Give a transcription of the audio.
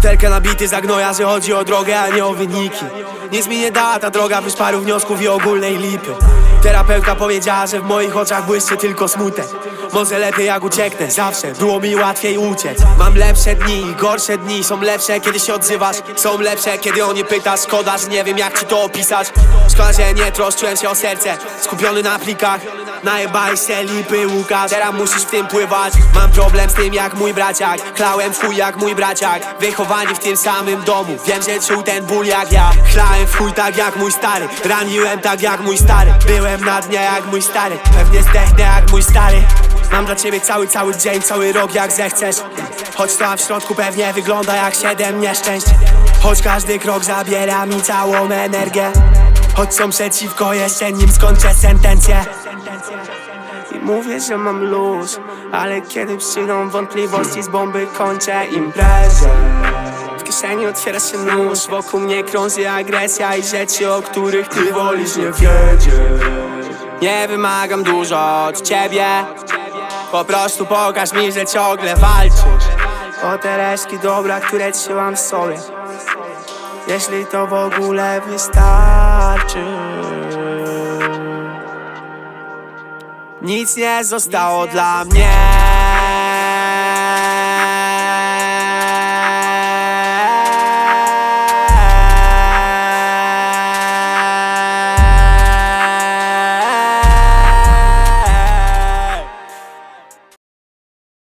Butelkę nabity za gnoja, że chodzi o drogę, a nie o wyniki. Nic mi nie dała ta droga, wyż paru wniosków i ogólnej lipy. Terapeutka powiedziała, że w moich oczach błyszczy tylko smutek. Może lepiej jak ucieknę, zawsze było mi łatwiej uciec. Mam lepsze dni i gorsze dni, są lepsze kiedy się odzywasz. Są lepsze kiedy o nie pytasz, szkoda, że nie wiem jak ci to opisać. Szkoda, że nie troszczyłem się o serce, skupiony na plikach. Najebaj se lipy, Łukasz, teraz musisz w tym pływać. Mam problem z tym jak mój braciak, klałem w chuj jak mój braciak. Wychowani w tym samym domu, wiem, że czuł ten ból jak ja. Chlałem w chuj tak jak mój stary, raniłem tak jak mój stary. Byłem na dnie jak mój stary, pewnie zdechnę jak mój stary. Mam dla ciebie cały dzień, cały rok jak zechcesz. Choć tam w środku pewnie wygląda jak 7 nieszczęść. Choć każdy krok zabiera mi całą energię. Choć są przeciwko jeszcze nim skończę sentencję. I mówię, że mam luz, ale kiedy przyjdą wątpliwości z bomby kończę imprezę. W kieszeni otwiera się nóż, wokół mnie krąży agresja i rzeczy, o których ty wolisz nie wiedzieć. Nie wymagam dużo od ciebie, po prostu pokaż mi, że ciągle walczysz o te resztki dobra, które trzymam w sobie. Jeśli to w ogóle wystarczy. Nic nie zostało dla mnie.